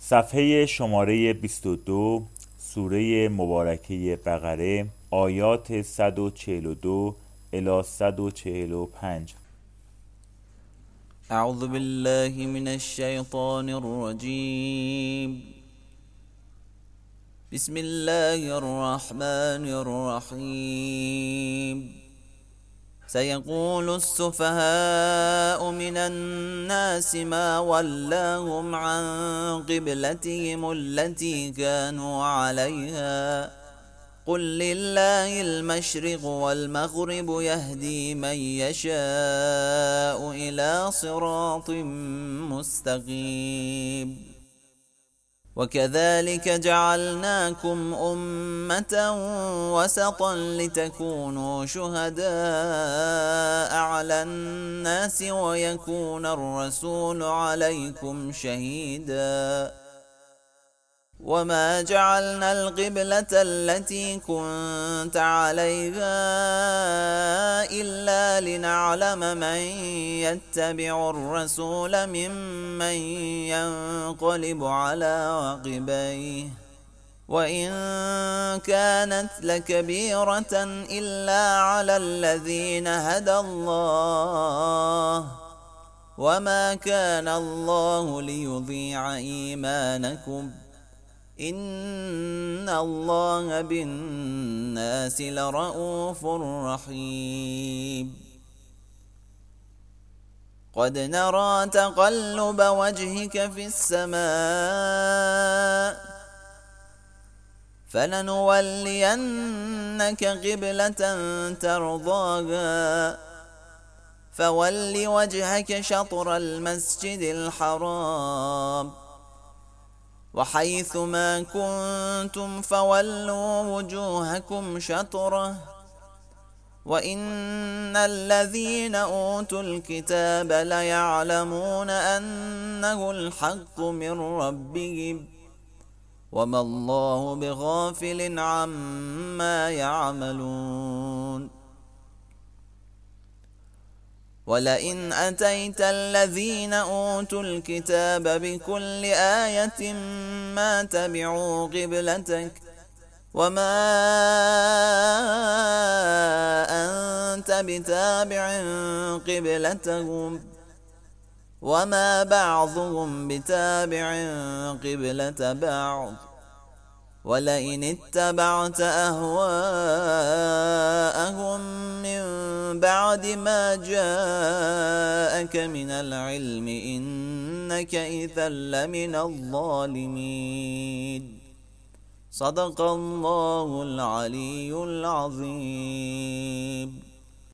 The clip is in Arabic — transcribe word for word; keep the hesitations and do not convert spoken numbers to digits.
صفحه شماره بیست و دو، سوره مبارکه بقره، آیات صد و چهل و دو الی صد و چهل و پنج. اعوذ بالله من الشیطان الرجیم. بسم الله الرحمن الرحیم. سيقول السفهاء من الناس ما ولاهم عن قبلتهم التي كانوا عليها قل لله المشرق والمغرب يهدي من يشاء إلى صراط مستقيم. وكذلك جعلناكم أمة وسطا لتكونوا شهداء على الناس ويكون الرسول عليكم شهيدا. وما جعلنا القبلة التي كنت عليها إلا لنعلم من يتبع الرسول ممن ينقلب على عقبيه وإن كانت لكبيرة إلا على الذين هدى الله وما كان الله ليضيع إيمانكم إن الله بالناس لرءوف رحيم. قد نرى تقلب وجهك في السماء فلنولينك قبلة ترضاها فول وجهك شطر المسجد الحرام وحيث ما كنتم فولوا وجوهكم شطره وإن الذين أوتوا الكتاب ليعلمون أنه الحق من ربهم وما الله بغافل عما يعملون. ولئن أتيت الذين أوتوا الكتاب بكل آية ما تبعوا قبلتك وما أنت بتابع قبلتهم وما بعضهم بتابع قبلة بعض ولئن اتبعت أهواءهم من بعد ما جاءك من العلم إنك إذا لمن الظالمين. صدق الله العلي العظيم.